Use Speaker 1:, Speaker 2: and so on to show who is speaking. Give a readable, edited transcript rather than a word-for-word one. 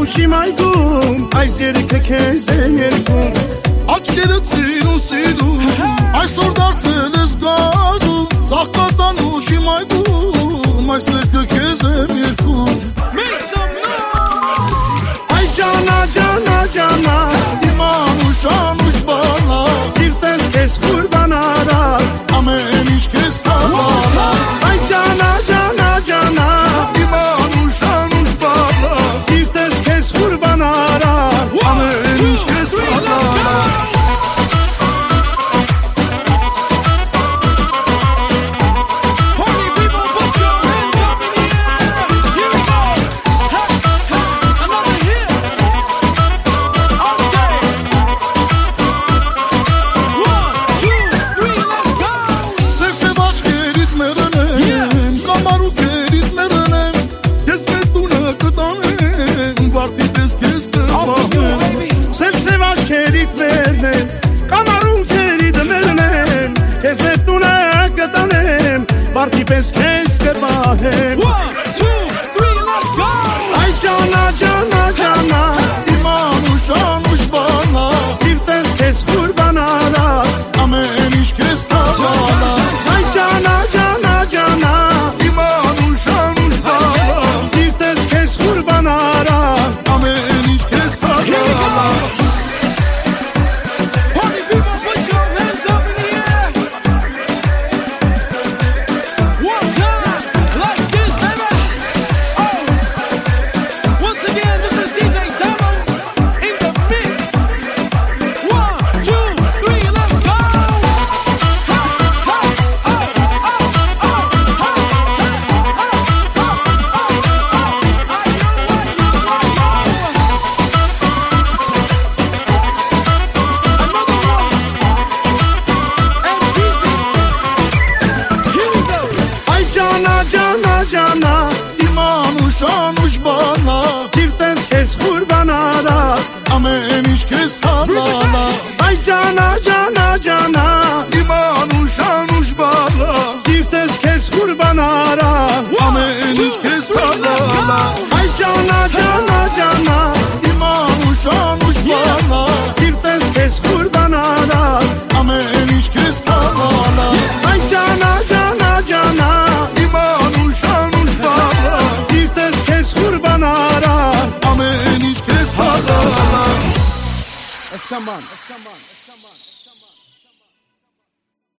Speaker 1: Մանուշի մայգում այս երիքը քեզ եմ երգում
Speaker 2: Աչքերդ սիրուն այսօր դարձել ես գարում Ծաղկած Անուշի մայգում այս երգը քեզ եմ երգում
Speaker 1: Այ ջանա ջանա ջանա
Speaker 2: Իմ Անուշ Անուշ բանա
Speaker 1: Սիրտես քեզ qurban արա
Speaker 2: Ամեն ինչ քեզ կամանա
Speaker 1: Այ ջանա ջանա ջանա
Speaker 2: Իմ Անուշ Անուշ բանա
Speaker 1: Սիրտես քեզ qurban արա
Speaker 2: Ամեն ինչ քեզ կամանա
Speaker 1: Սև աչքերիդ մերն եմ, կամարուն քերիդ մերն եմ Քեզ նետ տունը կտանեմ, վարդի պես քեզ կպահեմ
Speaker 3: 1, 2, 3, let's go
Speaker 1: Այ ջանա ջանա ջանա
Speaker 2: Իմ Անուշ Անուշ բանա
Speaker 1: Սիրտես քեզ qurban արա
Speaker 2: Ամեն ինչ քեզ կամանա
Speaker 1: Այ ջանա ջանա ջանա
Speaker 2: Իմ Անուշ Անուշ բանա
Speaker 1: Սիրտես քեզ qurban արա
Speaker 2: Ամեն ինչ քեզ կամանա
Speaker 3: Party people, put your hands up in the air. One time, like this, baby. Oh, once again, this is DJ Damo in the mix. 1, 2, 3, let's go. Ha, ha, oh, oh, oh, ha,
Speaker 1: Այ ջանա ջանա ջանա
Speaker 2: Իմ Անուշ Անուշ բանա
Speaker 1: Սիրտես քեզ qurban արա
Speaker 2: Ամեն ինչ քեզ կամանա
Speaker 1: Այ ջանա ջանա ջանա
Speaker 2: Իմ Անուշ Անուշ բանա
Speaker 1: Սիրտես քեզ qurban արա
Speaker 2: Ամեն ինչ քեզ կամանա
Speaker 1: Այ ջանա ջանա ջանա
Speaker 2: Իմ Անուշ Անուշ բանա
Speaker 1: Սիրտես քեզ qurban արա
Speaker 2: Ամեն ինչ քեզ կամանա
Speaker 1: Այ ջանա ջանա ջանա
Speaker 2: Իմ Անուշ Անուշ բանա
Speaker 1: Սիրտես քեզ qurban արա
Speaker 2: Ամեն ինչ քեզ կամանա
Speaker 3: Let's come on.